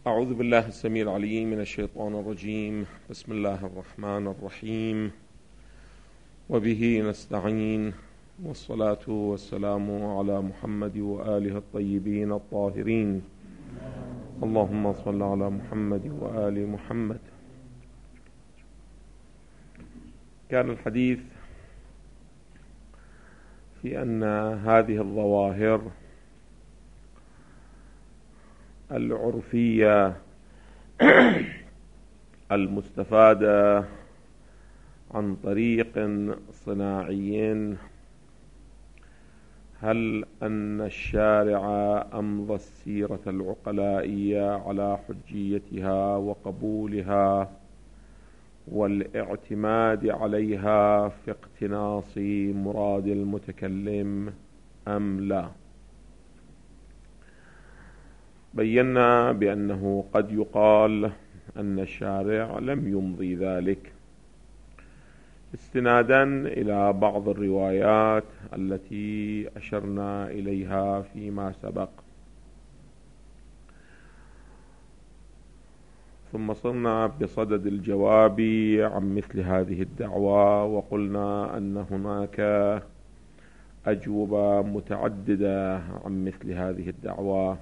أعوذ بالله السميع العليم من الشيطان الرجيم. بسم الله الرحمن الرحيم، وبه نستعين، والصلاة والسلام على محمد وآله الطيبين الطاهرين. اللهم صل على محمد وآل محمد. كان الحديث في أن هذه الظواهر العرفية المستفادة عن طريق صناعي، هل أن الشارع أمضى السيرة العقلائية على حجيتها وقبولها والاعتماد عليها في اقتناص مراد المتكلم أم لا؟ بينا بأنه قد يقال أن الشارع لم يمضي ذلك استنادا إلى بعض الروايات التي أشرنا إليها فيما سبق، ثم صرنا بصدد الجواب عن مثل هذه الدعوة، وقلنا أن هناك أجوبة متعددة عن مثل هذه الدعوة.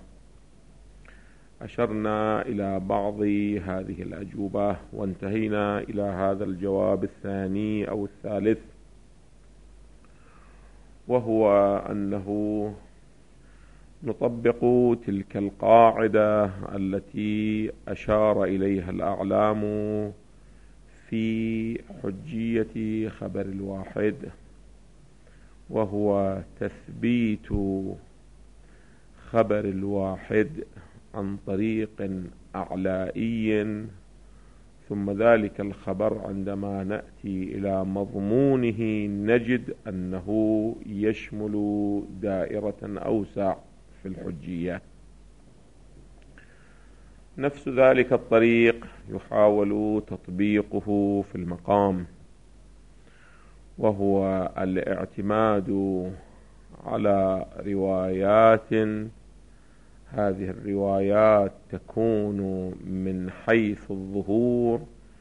أشرنا إلى بعض هذه الأجوبة وانتهينا إلى هذا الجواب الثاني أو الثالث، وهو أنه نطبق تلك القاعدة التي أشار إليها الأعلام في حجية خبر الواحد، وهو تثبيت خبر الواحد عن طريق أعلائي، ثم ذلك الخبر عندما نأتي إلى مضمونه نجد أنه يشمل دائرة أوسع في الحجية. نفس ذلك الطريق يحاول تطبيقه في المقام، وهو الاعتماد على روايات، هذه الروايات تكون من حيث الظهور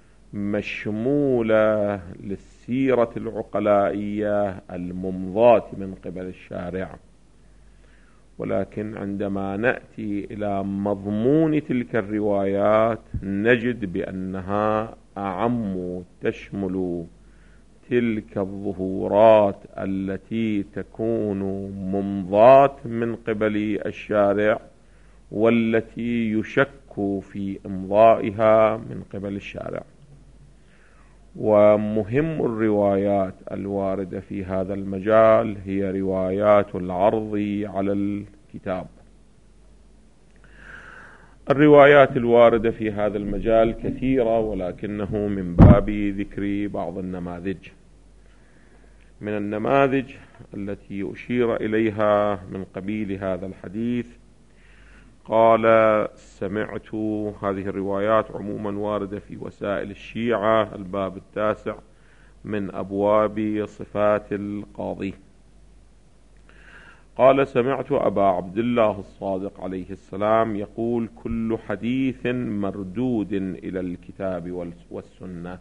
مشمولة للسيرة العقلائية الممضاة من قبل الشارع، ولكن عندما نأتي إلى مضمون تلك الروايات نجد بأنها أعم، تشمل تلك الظهورات التي تكون ممضاة من قبل الشارع والتي يشك في إمضائها من قبل الشارع. ومهم الروايات الواردة في هذا المجال هي روايات العرض على الكتاب. الروايات الواردة في هذا المجال كثيرة، ولكنه من باب ذكر بعض النماذج. من النماذج التي أشير إليها من قبيل هذا الحديث، قال: سمعت، هذه الروايات عموما واردة في وسائل الشيعة الباب 9 من أبواب صفات القاضي. قال: سمعت أبا عبد الله الصادق عليه السلام يقول: كل حديث مردود إلى الكتاب والسنة،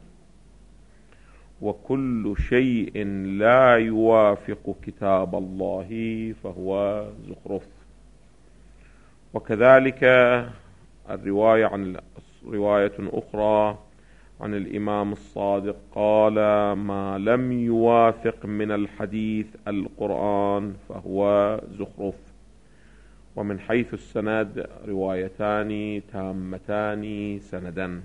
وكل شيء لا يوافق كتاب الله فهو زخرف. وكذلك الرواية عن رواية أخرى عن الإمام الصادق قال: ما لم يوافق من الحديث القرآن فهو زخرف. ومن حيث السند روايتان تامتان سندا.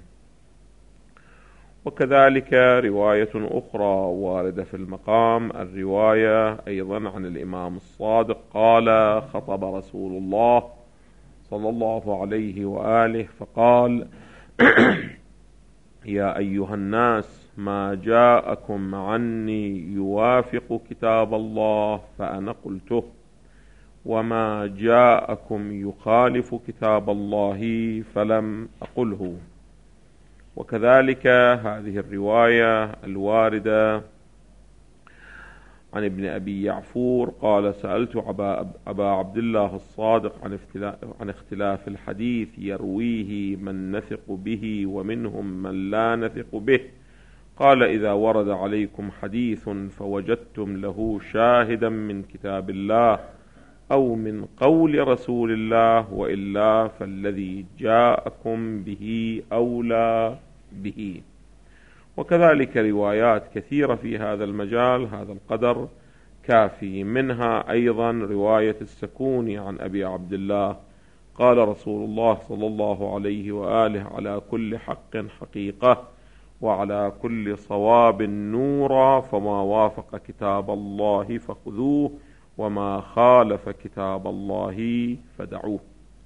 وكذلك رواية أخرى واردة في المقام، الرواية أيضا عن الإمام الصادق قال: خطب رسول الله صلى الله عليه وآله فقال: يا أيها الناس، ما جاءكم عني يوافق كتاب الله فأنا قلته، وما جاءكم يخالف كتاب الله فلم أقله. وكذلك هذه الرواية الواردة عن ابن أبي يعفور قال سألت أبا عبد الله الصادق عن اختلاف الحديث يرويه من نثق به ومنهم من لا نثق به. قال إذا ورد عليكم حديث فوجدتم له شاهدا من كتاب الله أو من قول رسول الله وإلا فالذي جاءكم به أولى به. وكذلك روايات كثيرة في هذا المجال، هذا القدر كافي. منها أيضا رواية السكوني عن أبي عبد الله قال رسول الله صلى الله عليه وآله على كل حق حقيقة وعلى كل صواب نورا، فما وافق كتاب الله فخذوه وما خالف كتاب الله فدعوه.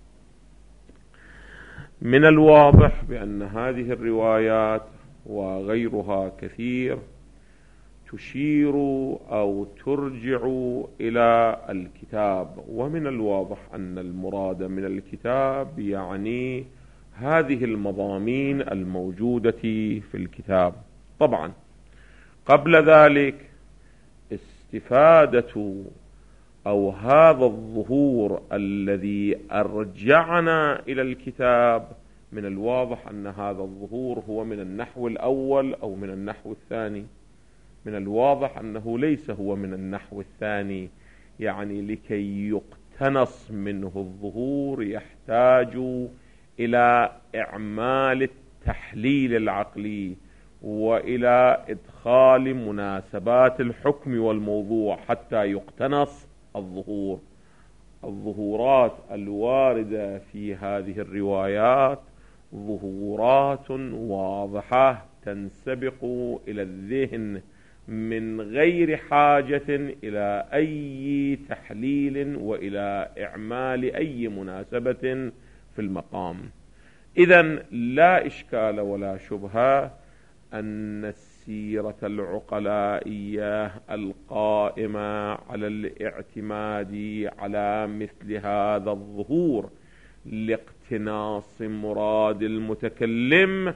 من الواضح بأن هذه الروايات وغيرها كثير تشير أو ترجع إلى الكتاب، ومن الواضح أن المراد من الكتاب يعني هذه المضامين الموجودة في الكتاب. طبعا قبل ذلك استفادة أو هذا الظهور الذي أرجعنا إلى الكتاب، من الواضح أن هذا الظهور هو من النحو الأول أو من النحو الثاني. من الواضح أنه ليس هو من النحو الثاني، يعني لكي يقتنص منه الظهور يحتاج إلى إعمال التحليل العقلي وإلى إدخال مناسبات الحكم والموضوع حتى يقتنص الظهور. الظهورات الواردة في هذه الروايات ظهورات واضحة تنسبق إلى الذهن من غير حاجة إلى أي تحليل وإلى إعمال أي مناسبة في المقام. إذن لا إشكال ولا شبهة أن السيرة العقلائية القائمة على الاعتماد على مثل هذا الظهور لاقتناص مراد المتكلم،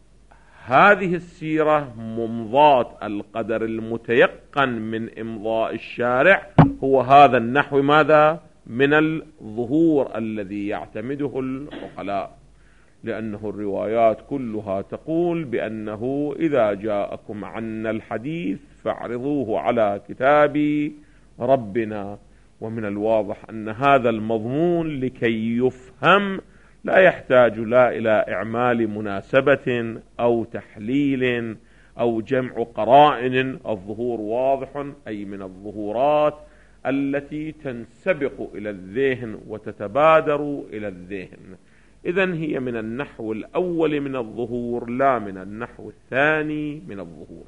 هذه السيرة ممضاة القدر المتيقن من إمضاء الشارع هو هذا النحو ماذا؟ من الظهور الذي يعتمده العقلاء، لأنه الروايات كلها تقول بأنه إذا جاءكم عنا الحديث فاعرضوه على كتاب ربنا. ومن الواضح أن هذا المضمون لكي يفهم لا يحتاج لا إلى إعمال مناسبة أو تحليل أو جمع قرائن. الظهور واضح، أي من الظهورات التي تنسبق إلى الذهن وتتبادر إلى الذهن. إذن هي من النحو الأول من الظهور لا من النحو الثاني من الظهور.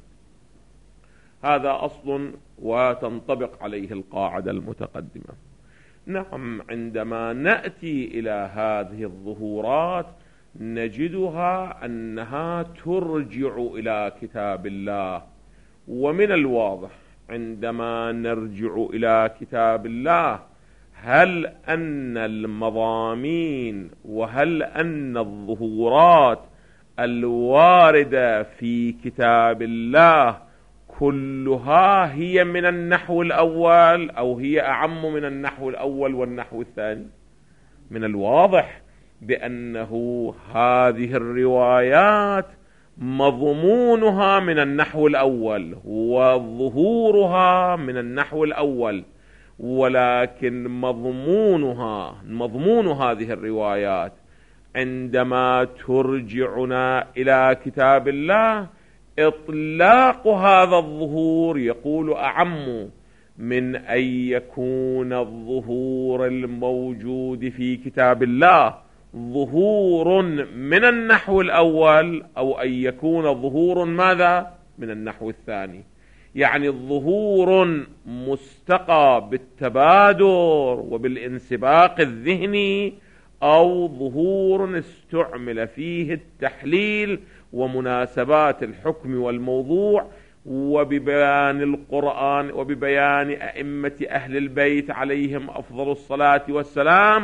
هذا أصل وتنطبق عليه القاعدة المتقدمة. نعم، عندما نأتي إلى هذه الظهورات نجدها أنها ترجع إلى كتاب الله. ومن الواضح عندما نرجع إلى كتاب الله هل أن المضامين وهل أن الظهورات الواردة في كتاب الله كلها هي من النحو الأول أو هي أعم من النحو الأول والنحو الثاني؟ من الواضح بأنه هذه الروايات مضمونها من النحو الأول وظهورها من النحو الأول، ولكن مضمون هذه الروايات عندما ترجعنا إلى كتاب الله إطلاق هذا الظهور يقول أعم من أن يكون الظهور الموجود في كتاب الله ظهور من النحو الأول أو أن يكون ظهور ماذا؟ من النحو الثاني. يعني الظهور مستقى بالتبادر وبالانسباق الذهني، أو ظهور استعمل فيه التحليل ومناسبات الحكم والموضوع وببيان القرآن وببيان أئمة أهل البيت عليهم أفضل الصلاة والسلام،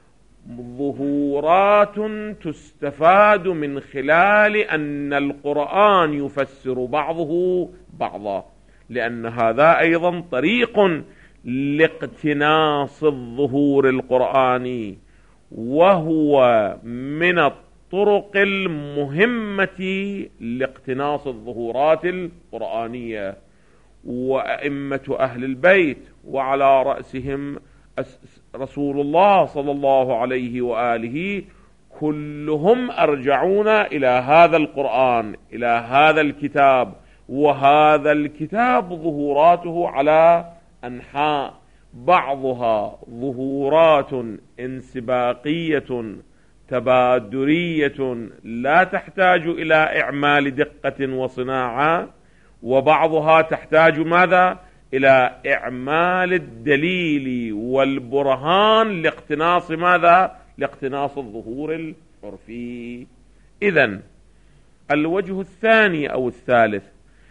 ظهورات تستفاد من خلال أن القرآن يفسر بعضه بعضا. لأن هذا أيضا طريق لاقتناص الظهور القرآني، وهو من الطرق المهمة لاقتناص الظهورات القرآنية. وأئمة أهل البيت وعلى رأسهم رسول الله صلى الله عليه وآله كلهم أرجعون إلى هذا القرآن، إلى هذا الكتاب. وهذا الكتاب ظهوراته على أنحاء، بعضها ظهورات انسباقية تبادرية لا تحتاج إلى إعمال دقة وصناعة، وبعضها تحتاج ماذا؟ إلى إعمال الدليل والبرهان لاقتناص ماذا؟ لاقتناص الظهور العرفي. إذن الوجه الثاني أو الثالث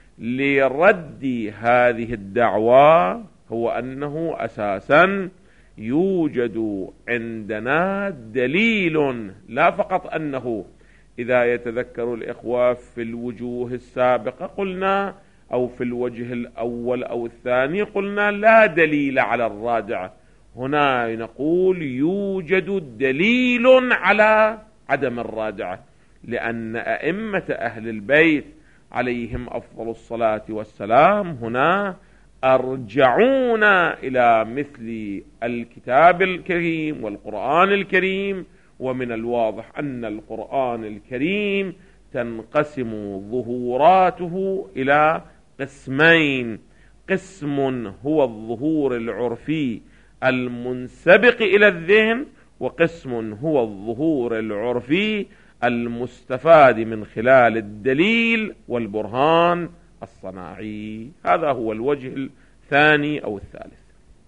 لرد هذه الدعوى هو أنه أساسا يوجد عندنا دليل، لا فقط أنه إذا يتذكر الإخوة في الوجوه السابقة قلنا، أو في الوجه الأول أو الثاني قلنا لا دليل على الرادعة. هنا نقول يوجد دليل على عدم الرادعة، لأن أئمة أهل البيت عليهم أفضل الصلاة والسلام هنا أرجعون إلى مثل الكتاب الكريم والقرآن الكريم. ومن الواضح أن القرآن الكريم تنقسم ظهوراته إلى قسمين: قسم هو الظهور العرفي المنسبق إلى الذهن، وقسم هو الظهور العرفي المستفاد من خلال الدليل والبرهان الصناعي. هذا هو الوجه الثاني أو الثالث.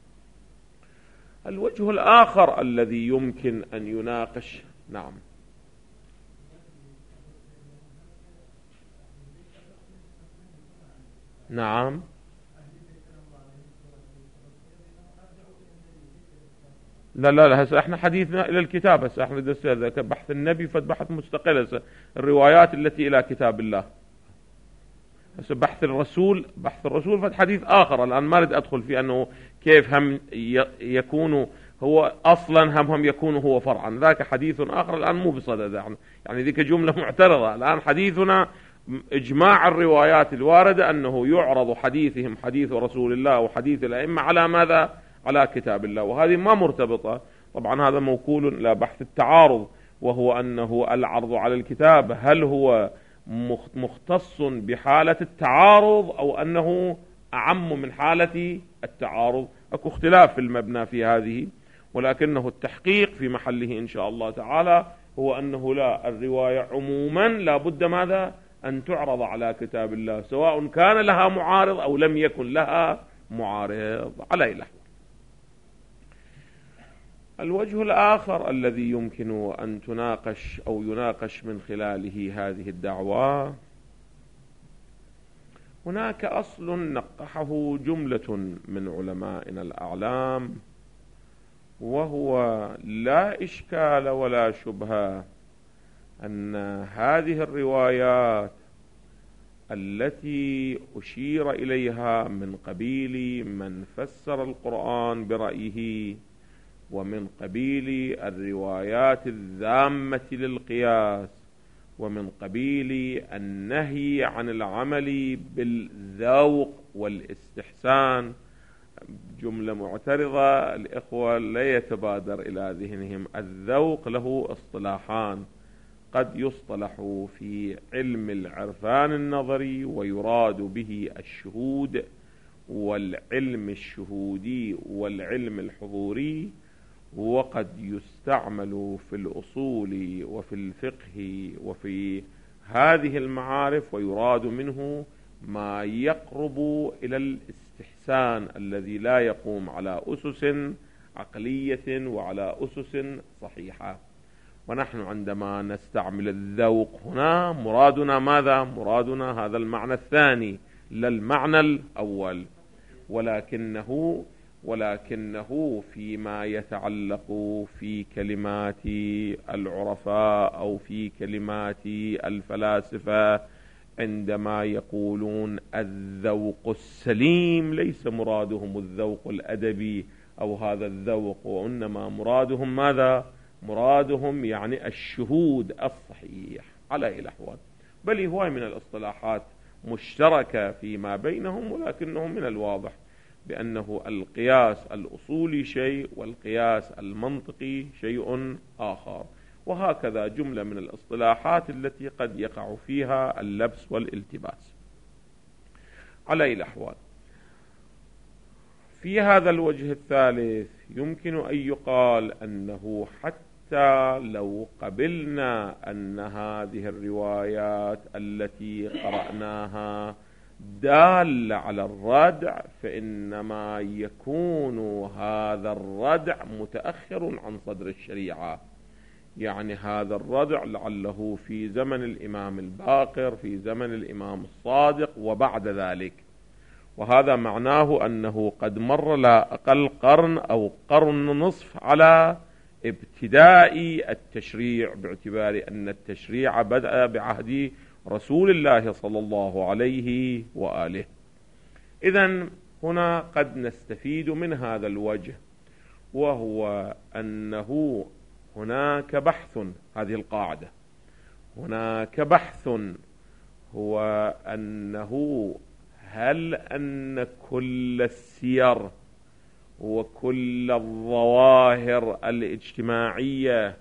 الوجه الآخر الذي يمكن أن يناقش، نعم، نعم، لا هسه احنا حديثنا الى الكتاب. هسه احنا بحث النبي فبحث مستقل. هسه الروايات التي الى كتاب الله. هسه بحث الرسول فد حديث اخر. الان ما اريد ادخل في انه كيف هم يكون هو اصلا هم يكون هو فرعا، ذاك حديث اخر الان مو بصدد. يعني ذيك جملة معترضة. الان حديثنا اجماع الروايات الواردة انه يعرض حديثهم، حديث رسول الله وحديث الائمة، على ماذا؟ على كتاب الله. وهذه ما مرتبطة طبعا، هذا موكول إلى بحث التعارض، وهو أنه العرض على الكتاب هل هو مختص بحالة التعارض أو أنه أعم من حالة التعارض. أكو اختلاف في المبنى في هذه، ولكنه التحقيق في محله إن شاء الله تعالى هو أنه لا، الرواية عموما لا بد ماذا؟ أن تعرض على كتاب الله، سواء كان لها معارض أو لم يكن لها معارض. على أي لحظة. الوجه الآخر الذي يمكن أن تناقش أو يناقش من خلاله هذه الدعوة، هناك أصل نقحه جملة من علمائنا الأعلام، وهو لا إشكال ولا شبهة أن هذه الروايات التي أشير إليها من قبيل من فسر القرآن برأيه، ومن قبيل الروايات الذامة للقياس، ومن قبيل النهي عن العمل بالذوق والاستحسان، جملة معترضة. الإخوة لا يتبادر إلى ذهنهم الذوق له اصطلاحان: قد يصطلح في علم العرفان النظري ويراد به الشهود والعلم الشهودي والعلم الحضوري، وقد يستعمل في الأصول وفي الفقه وفي هذه المعارف ويراد منه ما يقرب إلى الاستحسان الذي لا يقوم على أسس عقلية وعلى أسس صحيحة. ونحن عندما نستعمل الذوق هنا مرادنا ماذا؟ مرادنا هذا المعنى الثاني لا المعنى الأول، ولكنه فيما يتعلق في كلمات العرفاء أو في كلمات الفلاسفة عندما يقولون الذوق السليم ليس مرادهم الذوق الأدبي أو هذا الذوق، وإنما مرادهم ماذا؟ مرادهم يعني الشهود الصحيح على أي الأحوال. بل هو من الاصطلاحات مشتركة فيما بينهم، ولكنه من الواضح بأنه القياس الأصولي شيء والقياس المنطقي شيء آخر. وهكذا جملة من الاصطلاحات التي قد يقع فيها اللبس والالتباس على أي الأحوال. في هذا الوجه الثالث يمكن أن يقال أنه حتى لو قبلنا أن هذه الروايات التي قرأناها دال على الردع، فإنما يكون هذا الردع متأخر عن صدر الشريعة. يعني هذا الردع لعله في زمن الإمام الباقر، في زمن الإمام الصادق وبعد ذلك، وهذا معناه أنه قد مر لا أقل قرن أو قرن نصف على ابتداء التشريع، باعتبار أن التشريع بدأ بعهد رسول الله صلى الله عليه وآله. إذن هنا قد نستفيد من هذا الوجه، وهو أنه هناك بحث، هذه القاعدة، هناك بحث هو أنه هل أن كل السير وكل الظواهر الاجتماعية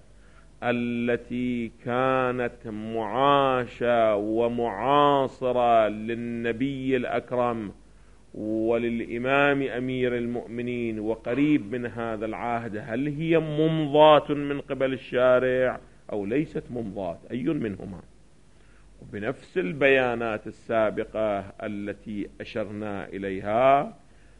التي كانت معاشة ومعاصرة للنبي الأكرم وللإمام أمير المؤمنين وقريب من هذا العهد، هل هي ممضاة من قبل الشارع أو ليست ممضاة؟ أي منهما؟ وبنفس البيانات السابقة التي أشرنا إليها،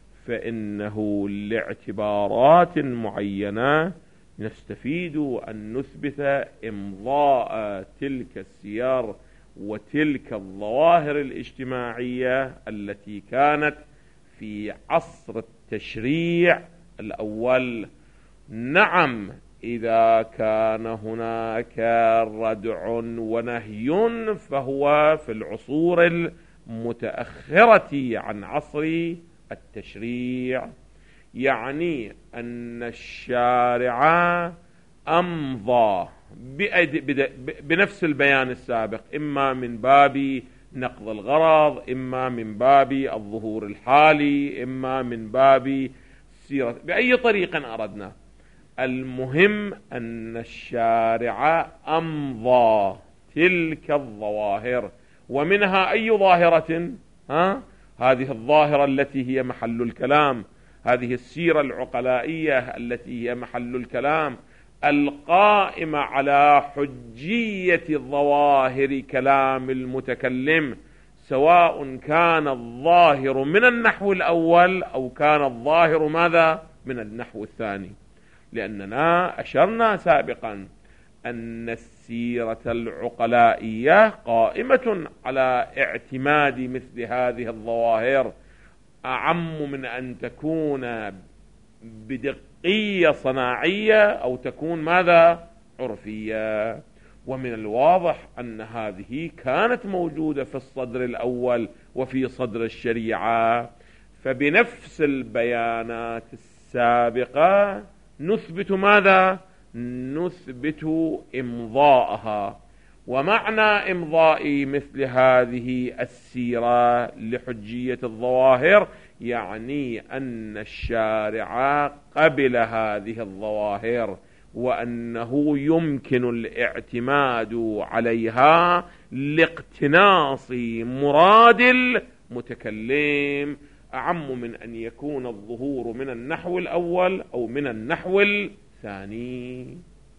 فإنه لاعتبارات معينة نستفيد أن نثبت إمضاء تلك السير وتلك الظواهر الاجتماعية التي كانت في عصر التشريع الأول. نعم، إذا كان هناك ردع ونهي فهو في العصور المتأخرة عن عصر التشريع، يعني أن الشارع أمضى بنفس البيان السابق، إما من باب نقض الغرض، إما من باب الظهور الحالي، إما من باب سيرة، بأي طريق أردنا. المهم أن الشارع أمضى تلك الظواهر، ومنها أي ظاهرة؟ هذه الظاهرة التي هي محل الكلام، هذه السيرة العقلائية التي هي محل الكلام، القائمة على حجية ظواهر كلام المتكلم، سواء كان الظاهر من النحو الأول أو كان الظاهر ماذا؟ من النحو الثاني. لأننا أشرنا سابقا أن السيرة العقلائية قائمة على اعتماد مثل هذه الظواهر، أعم من أن تكون بدقية صناعية أو تكون ماذا؟ عرفية. ومن الواضح أن هذه كانت موجودة في الصدر الأول وفي صدر الشريعة، فبنفس البيانات السابقة نثبت ماذا؟ نثبت إمضاءها. ومعنى إمضاء مثل هذه السيرة لحجية الظواهر يعني أن الشارع قبل هذه الظواهر، وأنه يمكن الاعتماد عليها لاقتناص مراد المتكلم، أعم من أن يكون الظهور من النحو الأول أو من النحو الثاني.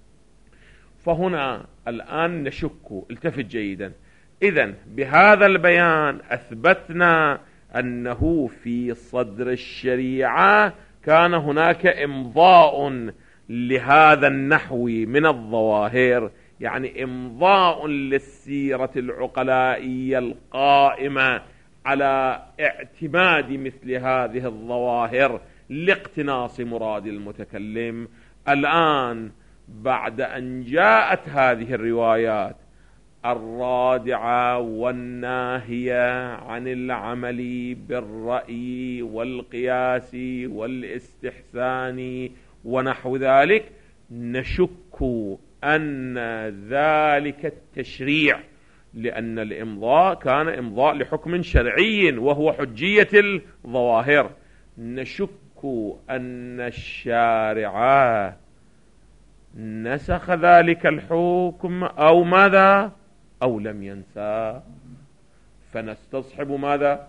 فهنا الآن نشك، التفت جيدا. إذن بهذا البيان أثبتنا أنه في صدر الشريعة كان هناك إمضاء لهذا النحو من الظواهر، يعني إمضاء للسيرة العقلائية القائمة على اعتماد مثل هذه الظواهر لاقتناص مراد المتكلم. الآن بعد أن جاءت هذه الروايات الرادعة والناهية عن العمل بالرأي والقياس والاستحسان ونحو ذلك، نشك أن ذلك التشريع، لأن الإمضاء كان إمضاء لحكم شرعي وهو حجية الظواهر، نشك أن الشارع نسخ ذلك الحكم أو ماذا، أو لم ينسى، فنستصحب ماذا؟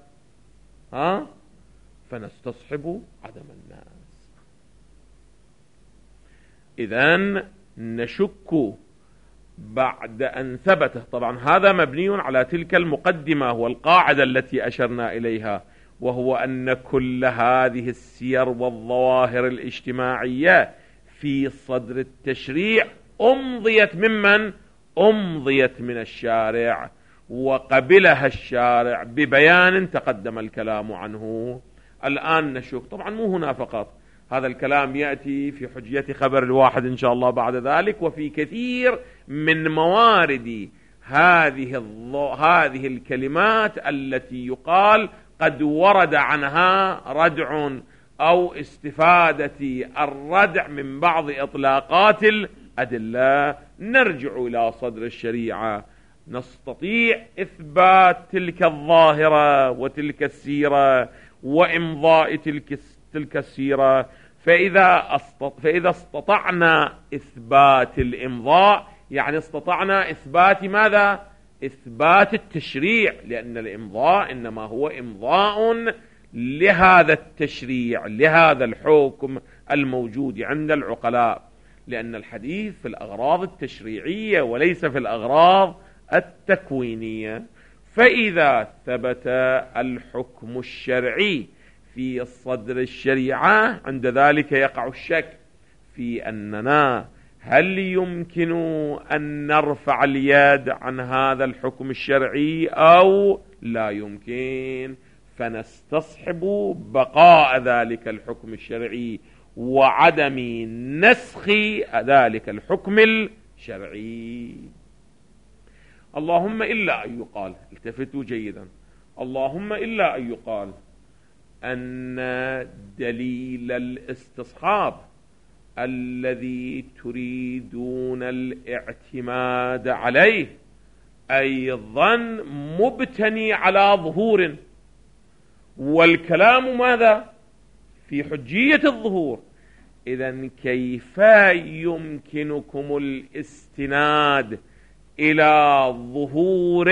فنستصحب عدم الناس. إذن نشك بعد أن ثبت، طبعا هذا مبني على تلك المقدمة والقاعدة التي أشرنا إليها، وهو أن كل هذه السير والظواهر الاجتماعية في صدر التشريع أمضيت ممن؟ أمضيت من الشارع، وقبلها الشارع ببيان تقدم الكلام عنه. الآن نشك، طبعا مو هنا فقط، هذا الكلام يأتي في حجية خبر الواحد إن شاء الله بعد ذلك، وفي كثير من موارد هذه الكلمات التي يقال قد ورد عنها ردع أو استفادة الردع من بعض إطلاقات الأدلة. نرجع إلى صدر الشريعة، نستطيع إثبات تلك الظاهرة وتلك السيرة وإمضاء تلك السيرة. فإذا استطعنا إثبات الإمضاء، يعني استطعنا إثبات ماذا؟ إثبات التشريع، لأن الإمضاء إنما هو إمضاء لهذا التشريع، لهذا الحكم الموجود عند العقلاء، لأن الحديث في الأغراض التشريعية وليس في الأغراض التكوينية. فإذا ثبت الحكم الشرعي في صدر الشريعة، عند ذلك يقع الشك في أننا هل يمكن أن نرفع اليد عن هذا الحكم الشرعي أو لا يمكن، فنستصحب بقاء ذلك الحكم الشرعي وعدم نسخ ذلك الحكم الشرعي. اللهم إلا أن يقال، التفتوا جيدا، اللهم إلا أن يقال أن دليل الاستصحاب الذي تريدون الاعتماد عليه أيضا مبتني على ظهور، والكلام ماذا؟ في حجية الظهور. إذن كيف يمكنكم الاستناد إلى ظهور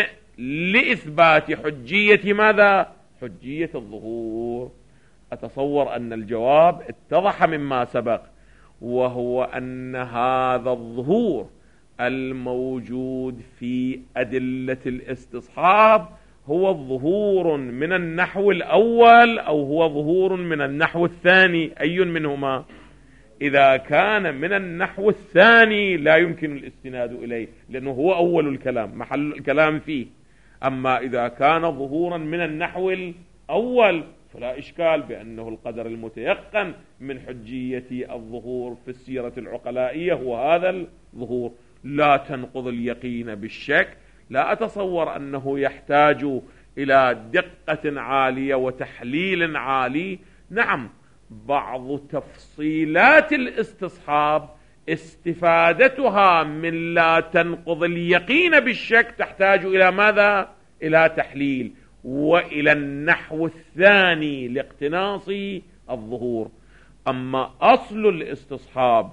لإثبات حجية ماذا؟ حجية الظهور. أتصور أن الجواب اتضح مما سبق، وهو أن هذا الظهور الموجود في أدلة الاستصحاب هو الظهور من النحو الأول أو هو ظهور من النحو الثاني؟ أي منهما؟ إذا كان من النحو الثاني لا يمكن الاستناد إليه، لأنه هو أول الكلام، محل الكلام فيه. أما إذا كان ظهورا من النحو الأول فلا إشكال بأنه القدر المتيقن من حجية الظهور في السيرة العقلائية هو هذا الظهور، لا تنقض اليقين بالشك. لا أتصور أنه يحتاج إلى دقة عالية وتحليل عالي. نعم، بعض تفصيلات الاستصحاب استفادتها من لا تنقض اليقين بالشك تحتاج إلى ماذا؟ إلى تحليل وإلى النحو الثاني لاقتناص الظهور. أما أصل الاستصحاب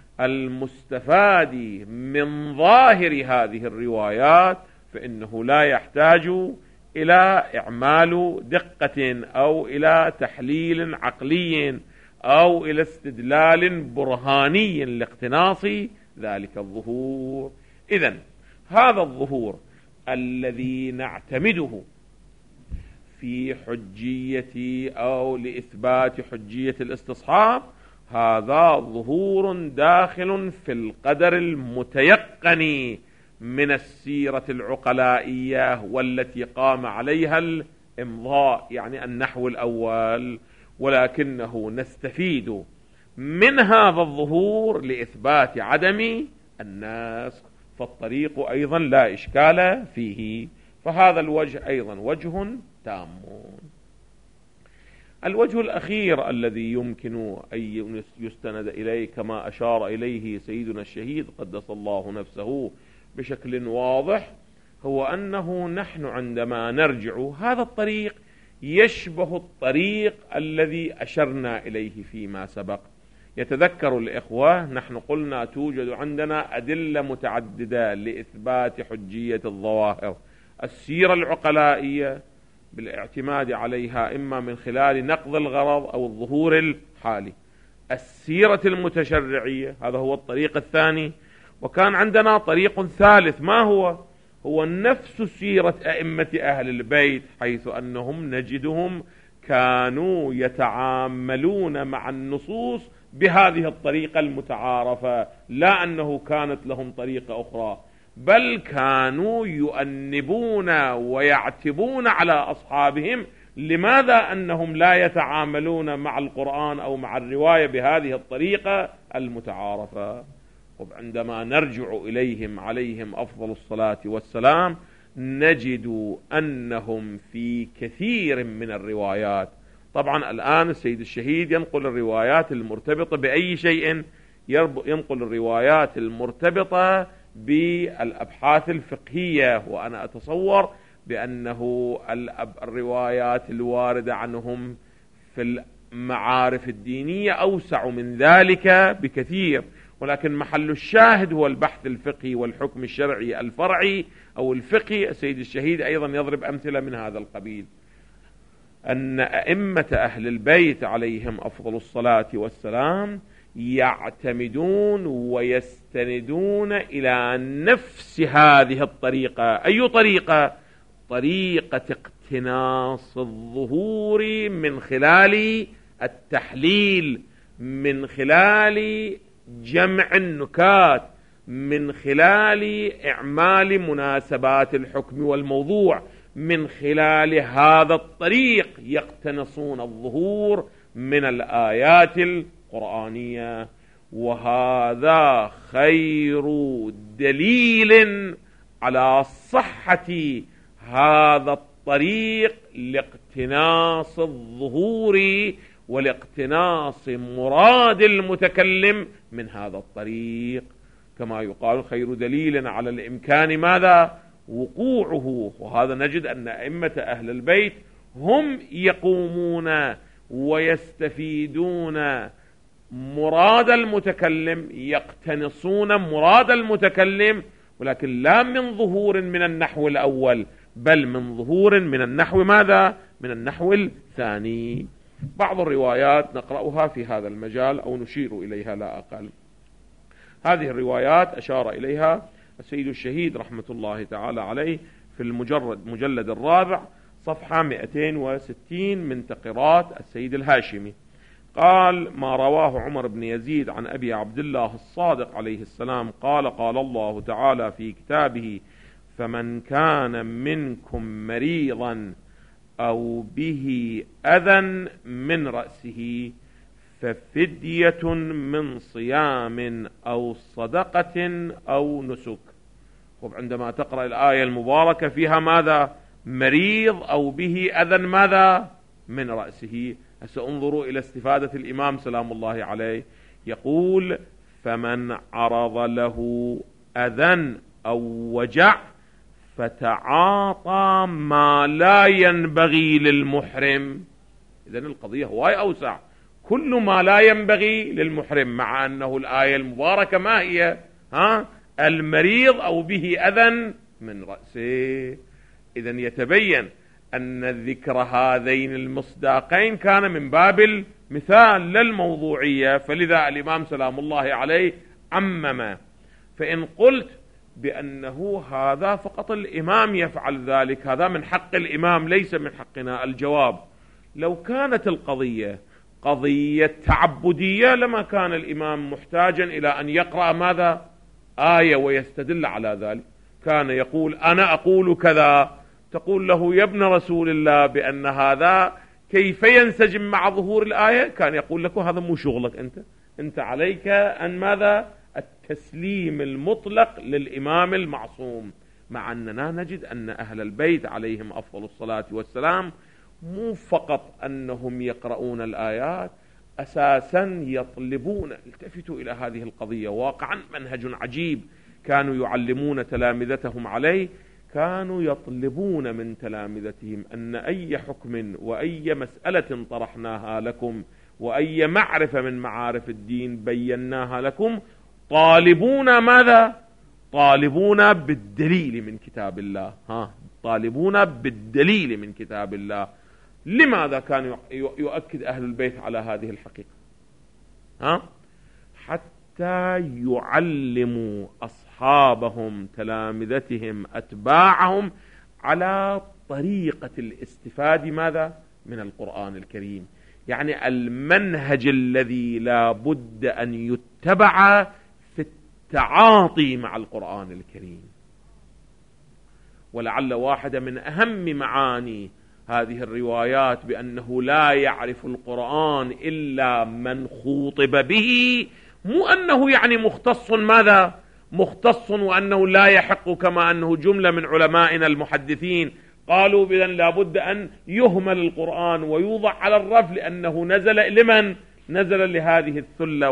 المستفاد من ظاهر هذه الروايات فإنه لا يحتاج إلى إعمال دقة أو إلى تحليل عقلي أو إلى استدلال برهاني لاقتناص ذلك الظهور. إذن هذا الظهور الذي نعتمده في حجية أو لإثبات حجية الاستصحاب هذا ظهور داخل في القدر المتيقن من السيرة العقلائية والتي قام عليها الإمضاء، يعني النحو الأول، ولكنه نستفيد من هذا الظهور لإثبات عدم النسخ. فالطريق أيضا لا إشكال فيه. فهذا الوجه أيضا وجه تام. الوجه الأخير الذي يمكن أن يستند إليه كما أشار إليه سيدنا الشهيد قدس الله نفسه بشكل واضح، هو أنه نحن عندما نرجع هذا الطريق يشبه الطريق الذي أشرنا إليه فيما سبق. يتذكر الإخوة نحن قلنا توجد عندنا أدلة متعددة لإثبات حجية الظواهر: السيرة العقلائية بالاعتماد عليها إما من خلال نقض الغرض أو الظهور الحالي، السيرة المتشرعية هذا هو الطريق الثاني، وكان عندنا طريق ثالث ما هو نفس سيرة أئمة أهل البيت، حيث أنهم نجدهم كانوا يتعاملون مع النصوص بهذه الطريقة المتعارفة، لا أنه كانت لهم طريقة أخرى، بل كانوا يؤنبون ويعتبون على أصحابهم لماذا أنهم لا يتعاملون مع القرآن أو مع الرواية بهذه الطريقة المتعارفة. وعندما نرجع إليهم عليهم أفضل الصلاة والسلام نجد أنهم في كثير من الروايات، طبعا الآن السيد الشهيد ينقل الروايات المرتبطة بأي شيء؟ ينقل الروايات المرتبطة بالأبحاث الفقهية، وأنا أتصور بأنه الروايات الواردة عنهم في المعارف الدينية أوسع من ذلك بكثير، ولكن محل الشاهد هو البحث الفقهي والحكم الشرعي الفرعي أو الفقهي. السيد الشهيد أيضا يضرب أمثلة من هذا القبيل، أن أئمة أهل البيت عليهم أفضل الصلاة والسلام يعتمدون ويستندون إلى نفس هذه الطريقة. أي طريقة؟ طريقة اقتناص الظهور من خلال التحليل، من خلال جمع النكات، من خلال إعمال مناسبات الحكم والموضوع. من خلال هذا الطريق يقتنصون الظهور من الآيات القرآنية، وهذا خير دليل على صحة هذا الطريق لاقتناص الظهور ولاقتناص مراد المتكلم من هذا الطريق. كما يقال خير دليل على الإمكان ماذا؟ وقوعه. وهذا نجد أن أئمة أهل البيت هم يقومون ويستفيدون مراد المتكلم، يقتنصون مراد المتكلم، ولكن لا من ظهور من النحو الأول، بل من ظهور من النحو ماذا؟ من النحو الثاني. بعض الروايات نقرأها في هذا المجال أو نشير إليها لا أقل. هذه الروايات أشار إليها السيد الشهيد رحمة الله تعالى عليه في المجلد الرابع صفحة 260 من تقرات السيد الهاشمي. قال: ما رواه عمر بن يزيد عن أبي عبد الله الصادق عليه السلام قال: قال الله تعالى في كتابه: فمن كان منكم مريضا أو به أذى من رأسه ففدية من صيام أو صدقة أو نسك. عندما تقرأ الآية المباركة فيها ماذا؟ مريض أو به أذى ماذا؟ من رأسه. سأنظر إلى استفادة الإمام سلام الله عليه، يقول: فمن عرض له أذى أو وجع فتعاطى ما لا ينبغي للمحرم. إذن القضية هواي أوسع، كل ما لا ينبغي للمحرم، مع أنه الآية المباركة ما هي؟ المريض أو به أذى من رأسه. إذن يتبين أن ذكر هذين المصداقين كان من باب المثال للموضوعية، فلذا الإمام سلام الله عليه عمم. فإن قلت بأنه هذا فقط الإمام يفعل ذلك، هذا من حق الإمام ليس من حقنا. الجواب: لو كانت القضية قضية تعبدية لما كان الإمام محتاجا إلى أن يقرأ ماذا؟ آية ويستدل على ذلك. كان يقول: أنا أقول كذا، تقول له: يا ابن رسول الله بأن هذا كيف ينسجم مع ظهور الآية؟ كان يقول لك: هذا مو شغلك، أنت عليك أن ماذا؟ التسليم المطلق للإمام المعصوم، مع أننا نجد أن أهل البيت عليهم أفضل الصلاة والسلام مو فقط أنهم يقرؤون الآيات، أساسا يطلبون. التفتوا إلى هذه القضية، واقعا منهج عجيب كانوا يعلمون تلامذتهم عليه. كانوا يطلبون من تلامذتهم أن أي حكم وأي مسألة طرحناها لكم وأي معرفة من معارف الدين بيناها لكم، طالبون ماذا؟ طالبون بالدليل من كتاب الله. طالبون بالدليل من كتاب الله. لماذا كان يؤكد أهل البيت على هذه الحقيقة؟ حتى يعلموا أصحابهم تلامذتهم أتباعهم على طريقة الاستفادة ماذا؟ من القرآن الكريم. يعني المنهج الذي لا بد أن يتبع في التعاطي مع القرآن الكريم. ولعل واحدة من أهم معاني هذه الروايات بأنه لا يعرف القرآن إلا من خوطب به، مو أنه يعني مختص ماذا؟ مختص وأنه لا يحق، كما أنه جملة من علمائنا المحدثين قالوا بأن لا بد أن يهمل القرآن ويوضع على الرف لأنه نزل لمن؟ نزل لهذه الثلة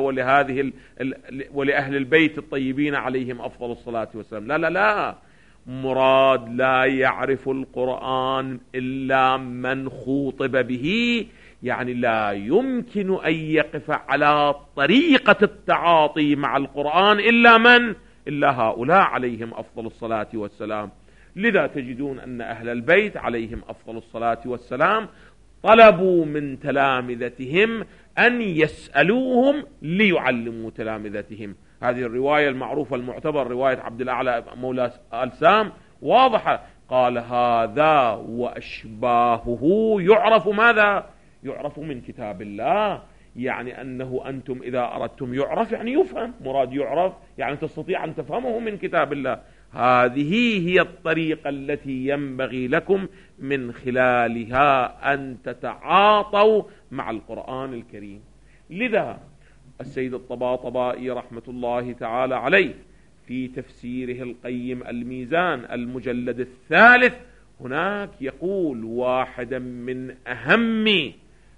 ولأهل البيت الطيبين عليهم أفضل الصلاة والسلام. لا لا لا، مراد لا يعرف القرآن إلا من خوطب به، يعني لا يمكن أن يقف على طريقة التعاطي مع القرآن إلا من؟ إلا هؤلاء عليهم أفضل الصلاة والسلام. لذا تجدون أن أهل البيت عليهم أفضل الصلاة والسلام طلبوا من تلامذتهم أن يسألوهم ليعلموا تلامذتهم. هذه الرواية المعروفة المعتبر رواية عبد الأعلى مولى آل سام واضحة، قال هذا وأشباهه يعرف ماذا؟ يعرف من كتاب الله. يعني أنه أنتم إذا أردتم يعرف يعني يفهم، مراد يعرف يعني تستطيع أن تفهمه من كتاب الله. هذه هي الطريقة التي ينبغي لكم من خلالها أن تتعاطوا مع القرآن الكريم. لذا السيد الطباطبائي رحمة الله تعالى عليه في تفسيره القيم الميزان المجلد الثالث هناك يقول واحدا من أهم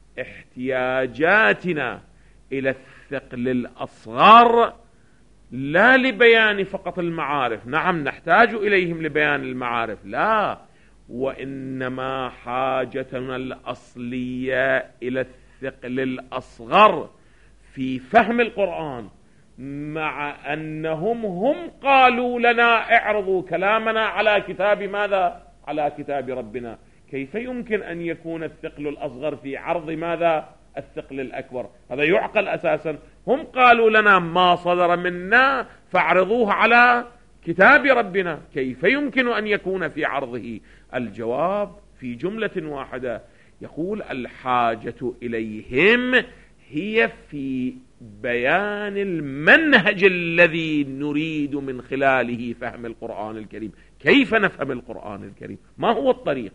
احتياجاتنا إلى الثقل الأصغر لا لبيان فقط المعارف، نعم نحتاج إليهم لبيان المعارف، لا، وإنما حاجتنا الأصلية إلى الثقل الأصغر في فهم القرآن، مع أنهم هم قالوا لنا اعرضوا كلامنا على كتاب ماذا؟ على كتاب ربنا. كيف يمكن أن يكون الثقل الأصغر في عرض ماذا؟ الثقل الأكبر؟ هذا يعقل أساسا. هم قالوا لنا ما صدر منا فاعرضوه على كتاب ربنا، كيف يمكن أن يكون في عرضه؟ الجواب في جملة واحدة، يقول الحاجة إليهم هي في بيان المنهج الذي نريد من خلاله فهم القرآن الكريم. كيف نفهم القرآن الكريم؟ ما هو الطريق؟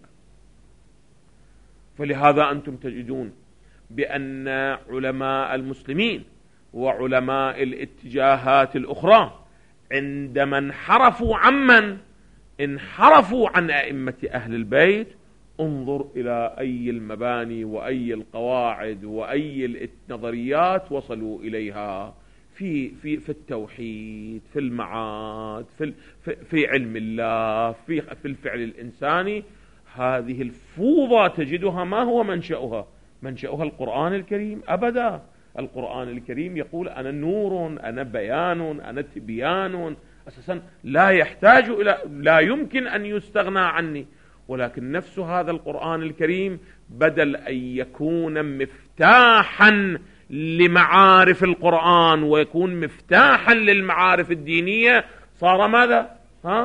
فلهذا أنتم تجدون بأن علماء المسلمين وعلماء الاتجاهات الأخرى عندما انحرفوا عن أئمة أهل البيت، انظر إلى أي المباني وأي القواعد وأي النظريات وصلوا إليها في التوحيد، في المعاد، في علم الله، في الفعل الإنساني. هذه الفوضى تجدها ما هو منشأها القرآن الكريم؟ أبدا. القرآن الكريم يقول أنا نور، أنا بيان، أنا تبيان، أساسا لا يمكن أن يستغنى عني. ولكن نفس هذا القرآن الكريم بدل أن يكون مفتاحا لمعارف القرآن ويكون مفتاحا للمعارف الدينية، صار ماذا؟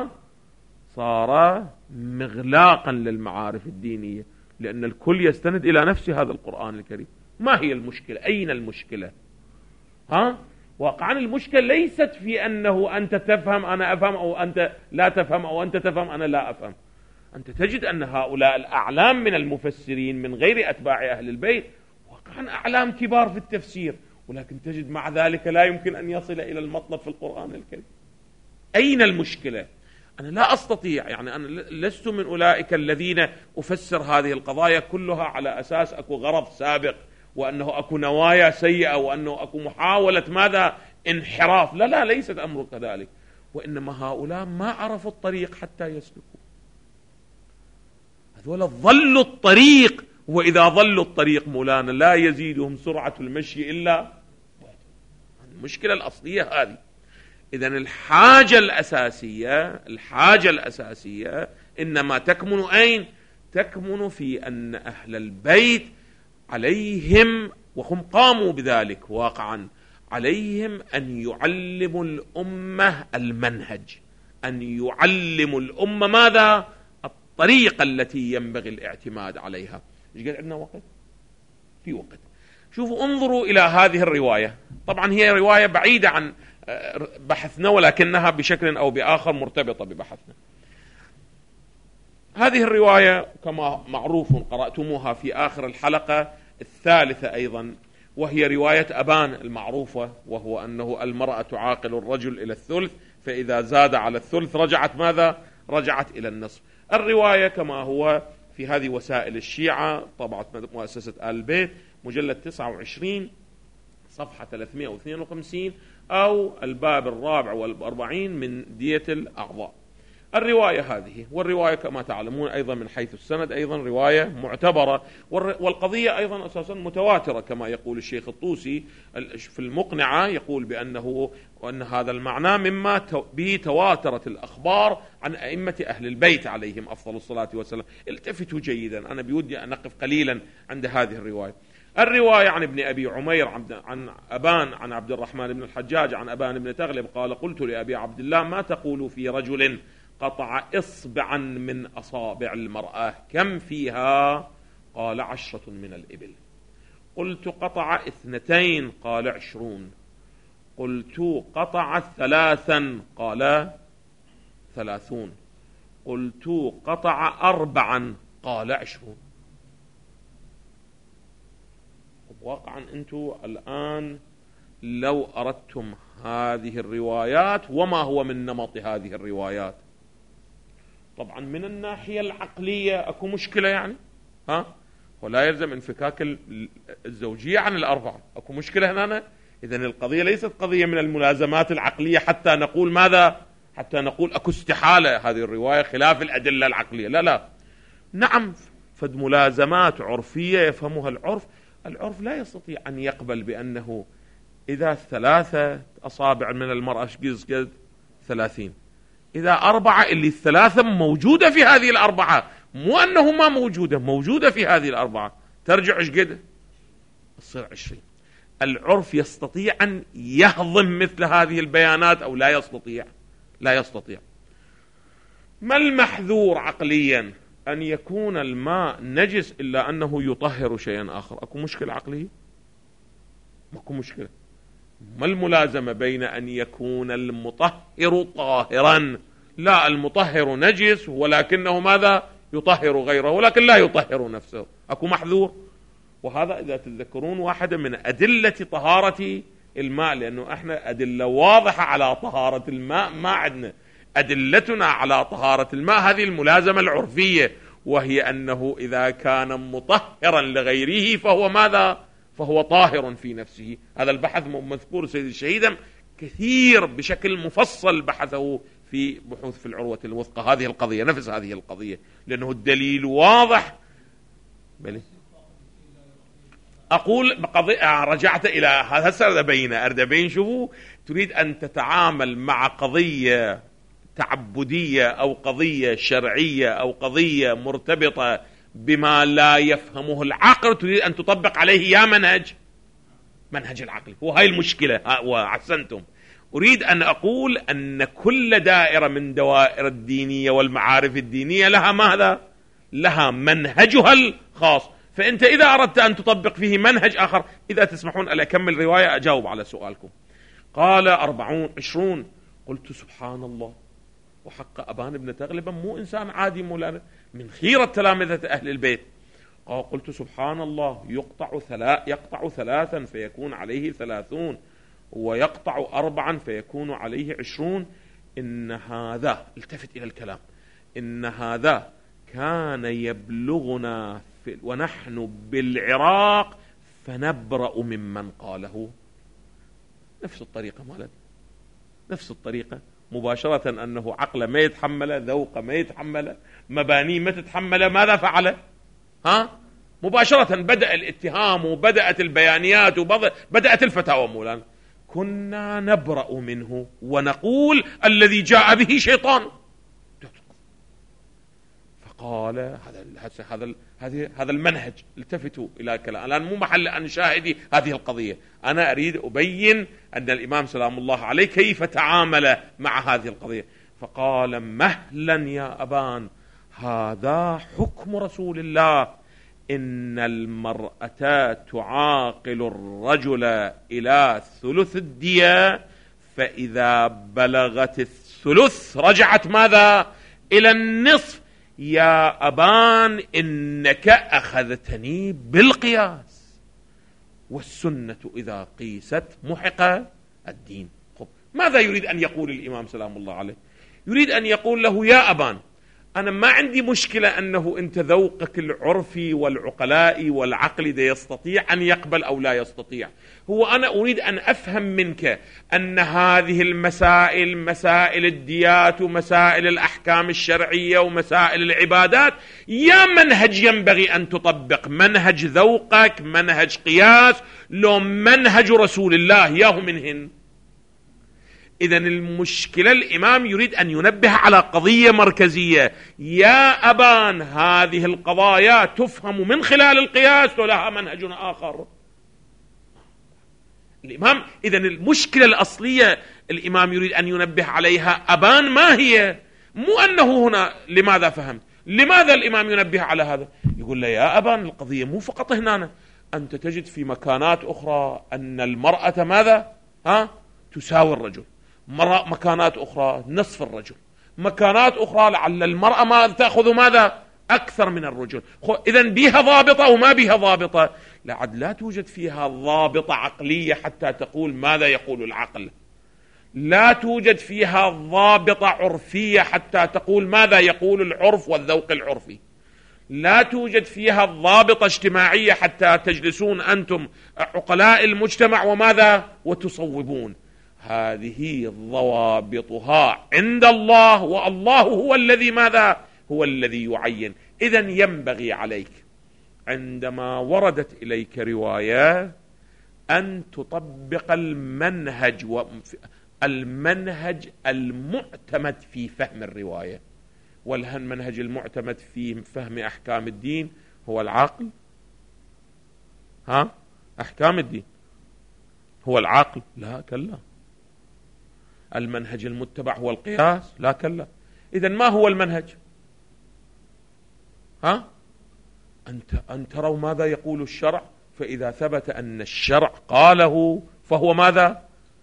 صار مغلاقا للمعارف الدينية، لأن الكل يستند إلى نفس هذا القرآن الكريم. ما هي المشكلة؟ أين المشكلة؟ واقعا المشكلة ليست في أنه أنت تفهم أنا أفهم، أو أنت لا تفهم، أو أنت تفهم أنا لا أفهم. أنت تجد أن هؤلاء الأعلام من المفسرين من غير أتباع أهل البيت واقعا أعلام كبار في التفسير، ولكن تجد مع ذلك لا يمكن أن يصل إلى المطلب في القرآن الكريم. أين المشكلة؟ أنا لا أستطيع، يعني أنا لست من أولئك الذين أفسر هذه القضايا كلها على أساس أكو غرض سابق، وأنه أكو نوايا سيئة، وأنه أكو محاولة ماذا؟ انحراف. لا لا، ليست أمر كذلك، وإنما هؤلاء ما عرفوا الطريق حتى يسلكوا. هذول ظلوا الطريق، وإذا ظلوا الطريق مولانا لا يزيدهم سرعة المشي إلا المشكلة الأصلية هذه. إذن الحاجة الأساسية إنما تكمن أين؟ تكمن في أن أهل البيت عليهم، وهم قاموا بذلك واقعا، عليهم أن يعلموا الأمة المنهج، أن يعلموا الأمة ماذا؟ الطريقة التي ينبغي الاعتماد عليها. إيش قد عندنا وقت؟ في وقت. شوفوا، انظروا إلى هذه الرواية. طبعا هي رواية بعيدة عن بحثنا، ولكنها بشكل أو بآخر مرتبطة ببحثنا. هذه الرواية كما معروف قرأتموها في آخر الحلقة الثالثة أيضا، وهي رواية أبان المعروفة، وهو أنه المرأة تعاقل الرجل إلى الثلث، فإذا زاد على الثلث رجعت ماذا؟ رجعت إلى النصف. الرواية كما هو في هذه وسائل الشيعة، طبعة مؤسسة آل البيت، مجلد 29 صفحة 352، أو الباب 44 من دية الأعضاء. الرواية هذه، والرواية كما تعلمون أيضا من حيث السند أيضا رواية معتبرة، والقضية أيضا أساسا متواترة كما يقول الشيخ الطوسي في المقنعة، يقول بأنه وأن هذا المعنى مما به تواترت الأخبار عن أئمة أهل البيت عليهم أفضل الصلاة والسلام. التفتوا جيدا، أنا بودي أن أقف قليلا عند هذه الرواية. الرواية عن ابن أبي عمير عن أبان عن عبد الرحمن بن الحجاج عن أبان بن تغلب قال: قلت لأبي عبد الله: ما تقول في رجل قطع إصبعا من أصابع المرأة، كم فيها؟ قال: 10 من الإبل. قلت: قطع 2؟ قال: 20. قلت: قطع 3؟ قال: 30. قلت: قطع 4؟ قال: 20. واقعا أنتم الآن لو أردتم هذه الروايات، وما هو من نمط هذه الروايات؟ طبعا من الناحية العقلية أكو مشكلة، يعني ولا يلزم انفكاك الزوجية عن الأربعة، أكو مشكلة هنا. إذن القضية ليست قضية من الملازمات العقلية حتى نقول ماذا؟ حتى نقول أكو استحالة هذه الرواية خلاف الأدلة العقلية. لا لا، نعم، فد ملازمات عرفية يفهمها العرف. العرف لا يستطيع أن يقبل بأنه إذا 3 أصابع من المرأة قد 30، إذا 4 اللي 3 موجودة في هذه 4، مو أنه ما موجودة في هذه 4، ترجع إيش قد؟ تصير 20. العرف يستطيع أن يهضم مثل هذه البيانات أو لا يستطيع؟ لا يستطيع. ما المحذور عقليا؟ أن يكون الماء نجس إلا أنه يطهر شيئا آخر. أكو مشكلة عقلية؟ ماكو مشكلة. ما الملازمة بين أن يكون المطهر طاهرا؟ لا، المطهر نجس ولكنه ماذا؟ يطهر غيره، ولكن لا يطهر نفسه. أكو محذور. وهذا إذا تتذكرون واحدة من أدلة طهارة الماء، لأنه احنا أدلة واضحة على طهارة الماء ما عندنا. أدلتنا على طهارة الماء هذه الملازمة العرفية، وهي أنه إذا كان مطهرا لغيره فهو ماذا؟ فهو طاهر في نفسه. هذا البحث مذكور سيد الشهيد كثير بشكل مفصل بحثه في بحوث في العروة الوثقى هذه القضية، نفس هذه القضية، لأنه الدليل واضح. بلي أقول بقضية رجعت إلى هذا أردبين. شوفوا، تريد أن تتعامل مع قضية تعبدية أو قضية شرعية أو قضية مرتبطة بما لا يفهمه العقل، تريد أن تطبق عليه يا منهج العقل. وهي المشكلة. وأحسنتم. أريد أن أقول أن كل دائرة من دوائر الدينية والمعارف الدينية لها ماذا؟ لها منهجها الخاص. فأنت إذا أردت أن تطبق فيه منهج آخر، إذا تسمحون أن أكمل رواية أجاوب على سؤالكم. قال 40 20. قلت: سبحان الله، وحق أبان بن تغلب مو إنسان عادي مولانا، من خيرة تلامذة أهل البيت. قلت سبحان الله، يقطع 3 فيكون عليه 30، ويقطع 4 فيكون عليه 20. إن هذا، التفت إلى الكلام، إن هذا كان يبلغنا ونحن بالعراق فنبرأ ممن قاله. نفس الطريقة مالت، نفس الطريقة مباشرة، أنه عقل ما يتحمله، ذوق ما يتحمله، مباني ما تتحمله، ماذا فعل؟ مباشرة بدأ الاتهام وبدأت البيانيات وبدأت الفتاوى. مولانا كنا نبرأ منه ونقول الذي جاء به شيطان. فقال هذا المنهج. التفتوا إلى كلام، الآن مو محل أن شاهدي هذه القضية، أنا أريد أبين أن الإمام سلام الله عليه كيف تعامل مع هذه القضية. فقال مهلا يا أبان، هذا حكم رسول الله، إن المرأة تعاقل الرجل إلى ثلث الدية، فإذا بلغت الثلث رجعت ماذا؟ إلى النصف. يا أبان إنك أخذتني بالقياس، والسنة إذا قيست محق الدين. ماذا يريد أن يقول الإمام سلام الله عليه؟ يريد أن يقول له يا أبان، أنا ما عندي مشكلة أنه أنت ذوقك العرفي والعقلاء والعقل ده يستطيع أن يقبل أو لا يستطيع. هو أنا أريد أن أفهم منك أن هذه المسائل، مسائل الديات ومسائل الأحكام الشرعية ومسائل العبادات، يا منهج ينبغي أن تطبق، منهج ذوقك، منهج قياس، لو منهج رسول الله، ياهو منهن. إذن المشكلة الإمام يريد أن ينبه على قضية مركزية. يا أبان، هذه القضايا تفهم من خلال القياس ولها منهج آخر. الإمام إذن المشكلة الأصلية الإمام يريد أن ينبه عليها. أبان ما هي؟ مو أنه هنا لماذا فهمت، لماذا الإمام ينبه على هذا؟ يقول له يا أبان، القضية مو فقط هنا، أنت تجد في مكانات أخرى أن المرأة ماذا؟ تساوي الرجل، مكانات أخرى نصف الرجل، مكانات أخرى لعل المرأة ما تأخذ ماذا؟ أكثر من الرجل. إذن بها ضابطة وما بها ضابطة؟ لا توجد فيها ضابطة عقلية حتى تقول ماذا يقول العقل، لا توجد فيها ضابطة عرفية حتى تقول ماذا يقول العرف والذوق العرفي، لا توجد فيها ضابطة اجتماعية حتى تجلسون أنتم عقلاء المجتمع وماذا؟ وتصوبون. هذه ضوابطها عند الله، والله هو الذي ماذا؟ هو الذي يعين. إذن ينبغي عليك عندما وردت إليك رواية أن تطبق المنهج المعتمد في فهم الرواية. والمنهج المعتمد في فهم أحكام الدين هو العقل. أحكام الدين هو العقل؟ لا كلا. المنهج المتبع هو القياس؟ لا كلا. إذن ما هو المنهج؟ أن تروا ماذا يقول الشرع، فإذا ثبت أن الشرع قاله فهو ماذا؟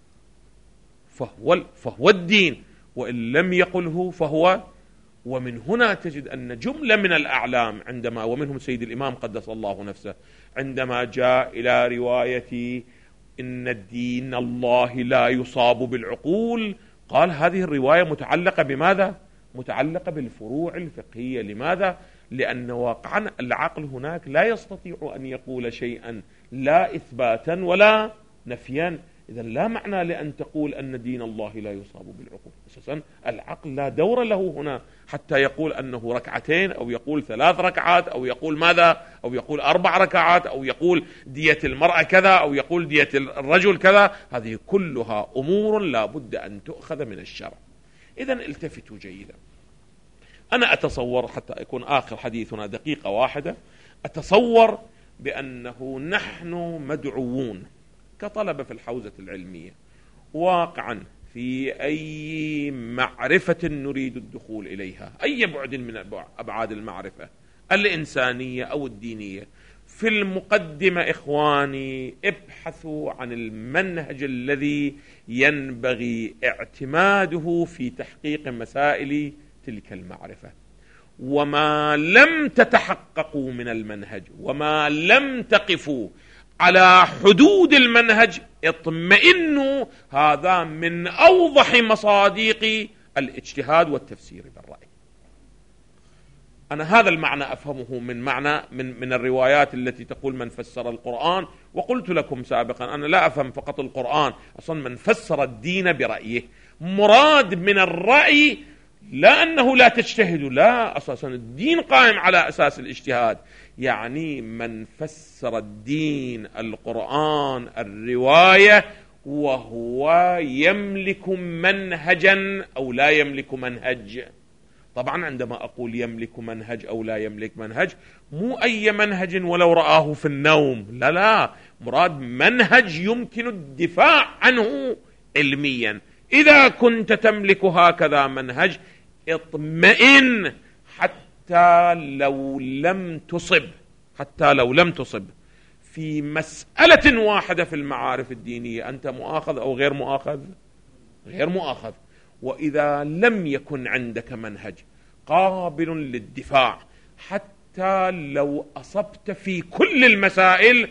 فهو الدين، وإن لم يقله فهو. ومن هنا تجد أن جملة من الأعلام عندما، ومنهم سيد الإمام قدس الله نفسه، عندما جاء إلى رواية إن الدين الله لا يصاب بالعقول، قال هذه الرواية متعلقة بماذا؟ متعلقة بالفروع الفقهية. لماذا؟ لأن واقعا العقل هناك لا يستطيع أن يقول شيئا لا إثباتا ولا نفيا. إذن لا معنى لأن تقول أن دين الله لا يصاب بالعقول. أساسا العقل لا دور له هنا حتى يقول أنه ركعتين، أو يقول 3 ركعات، أو يقول ماذا، أو يقول 4 ركعات، أو يقول دية المرأة كذا، أو يقول دية الرجل كذا. هذه كلها أمور لا بد أن تؤخذ من الشرع. إذن التفتوا جيدا. أنا أتصور، حتى يكون آخر حديثنا دقيقة واحدة، أتصور بأنه نحن مدعوون كطلبة في الحوزة العلمية واقعا في أي معرفة نريد الدخول إليها، أي بعد من أبعاد المعرفة الإنسانية أو الدينية، في المقدمة إخواني ابحثوا عن المنهج الذي ينبغي اعتماده في تحقيق مسائل تلك المعرفة. وما لم تتحققوا من المنهج وما لم تقفوا على حدود المنهج اطمئنوا. هذا من أوضح مصادق الاجتهاد والتفسير بالرأي. أنا هذا المعنى أفهمه من الروايات التي تقول من فسر القرآن. وقلت لكم سابقا أنا لا أفهم فقط القرآن، أصلا من فسر الدين برأيه. مراد من الرأي لا أنه لا تجتهدوا، لا، أساسا الدين قائم على أساس الاجتهاد. يعني من فسر الدين القرآن الرواية وهو يملك منهجا أو لا يملك منهج. طبعا عندما أقول يملك منهج أو لا يملك منهج، مو أي منهج ولو رآه في النوم، لا لا، مراد منهج يمكن الدفاع عنه علميا. إذا كنت تملك هكذا منهج اطمئن حتى لو لم تصب في مسألة واحدة في المعارف الدينية أنت مؤاخذ أو غير مؤاخذ؟ غير مؤاخذ. وإذا لم يكن عندك منهج قابل للدفاع حتى لو أصبت في كل المسائل،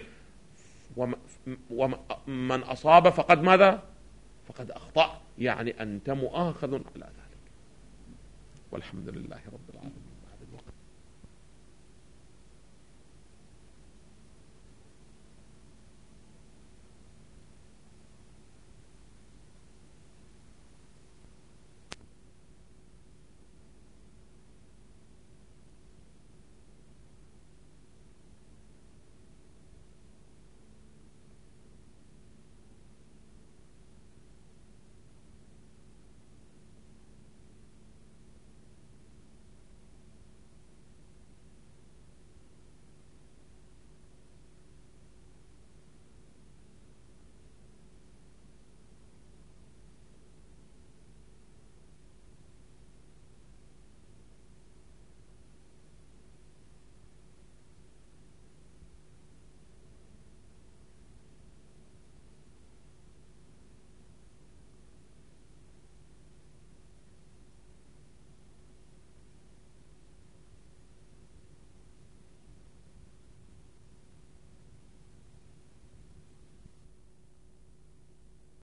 ومن أصاب فقد ماذا؟ فقد أخطأ، يعني أنت مؤاخذ على ذلك. والحمد لله رب العالمين.